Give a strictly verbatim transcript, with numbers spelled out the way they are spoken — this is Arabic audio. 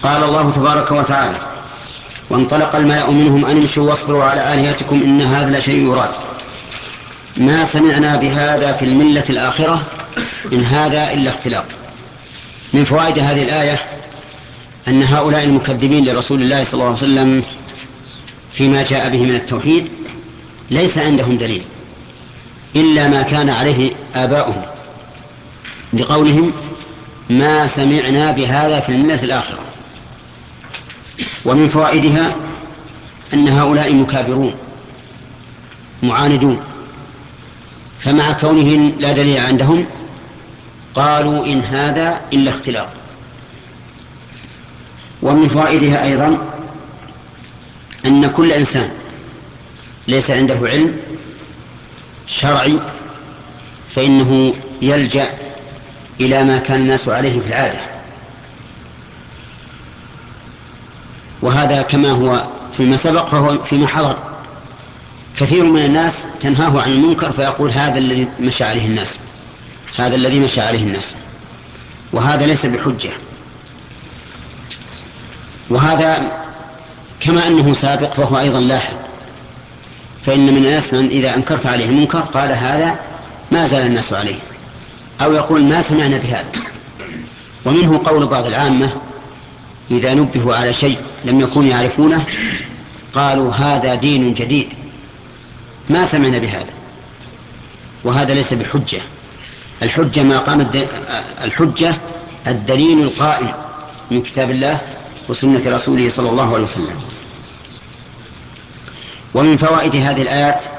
قال الله تبارك وتعالى: وانطلق الملأ منهم أن امشوا واصبروا على آلهتكم إن هذا لشيء يراد ما سمعنا بهذا في الملة الآخرة إن هذا إلا اختلاق. من فوائد هذه الآية أن هؤلاء المكذبين لرسول الله صلى الله عليه وسلم فيما جاء به من التوحيد ليس عندهم دليل إلا ما كان عليه آباؤهم لقولهم ما سمعنا بهذا في الملة الآخرة. ومن فوائدها أن هؤلاء مكابرون معاندون، فمع كونهم لا دليل عندهم قالوا إن هذا إلا اختلاق. ومن فوائدها أيضا أن كل إنسان ليس عنده علم شرعي فإنه يلجأ إلى ما كان الناس عليه في العادة، وهذا كما هو فيما سبق فهو فيما حضر. كثير من الناس تنهاه عن المنكر فيقول هذا الذي مشى عليه الناس هذا الذي مشى عليه الناس وهذا ليس بحجة. وهذا كما أنه سابق فهو أيضا لاحق، فإن من الناس من إذا أنكرت عليه المنكر قال هذا ما زال الناس عليه، أو يقول ما سمعنا بهذا. ومنه قول بعض العامة إذا نبهوا على شيء لم يكونوا يعرفونه قالوا هذا دين جديد ما سمعنا بهذا، وهذا ليس بحجة. الحجة ما قام الحجة الدليل القائم من كتاب الله وسنة رسوله صلى الله عليه وسلم. ومن فوائد هذه الآيات